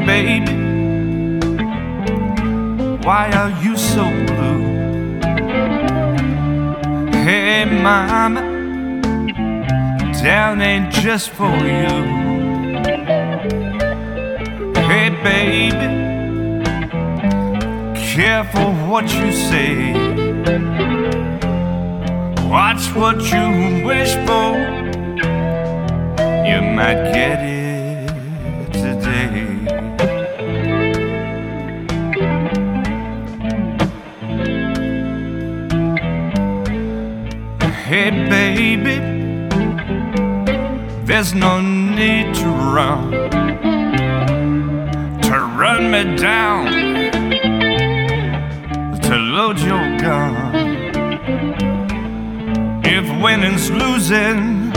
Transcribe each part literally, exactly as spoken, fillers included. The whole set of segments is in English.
baby, why are you so blue? Hey mama, down ain't just for you. Hey baby, careful what you say. Watch what you wish for, you might get it today. Hey baby, there's no need to run, to run me down, to load your gun. If winning's losing,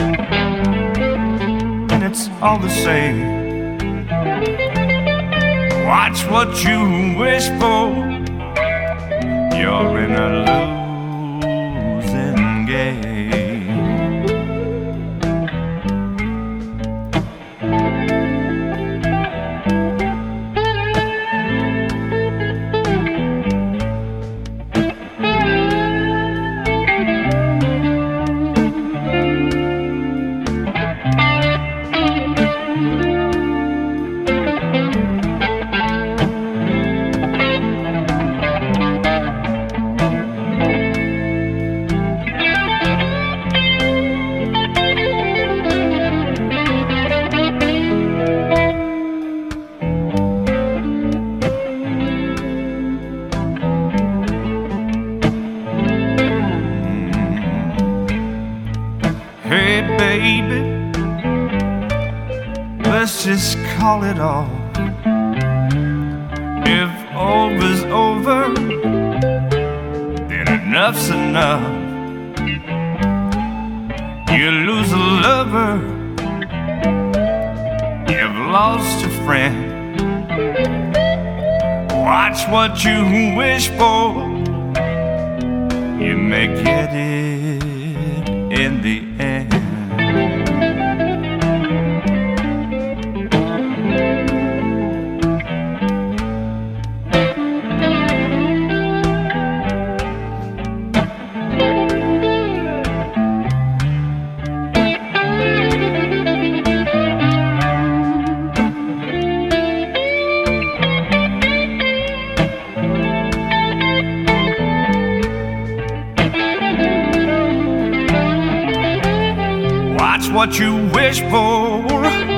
then it's all the same. Watch what you wish for, you're in a losing game. Hey baby, let's just call it off. If over's over, then enough's enough. You lose a lover, you've lost a friend. Watch what you wish for, you may get it in the end. Watch what you wish for,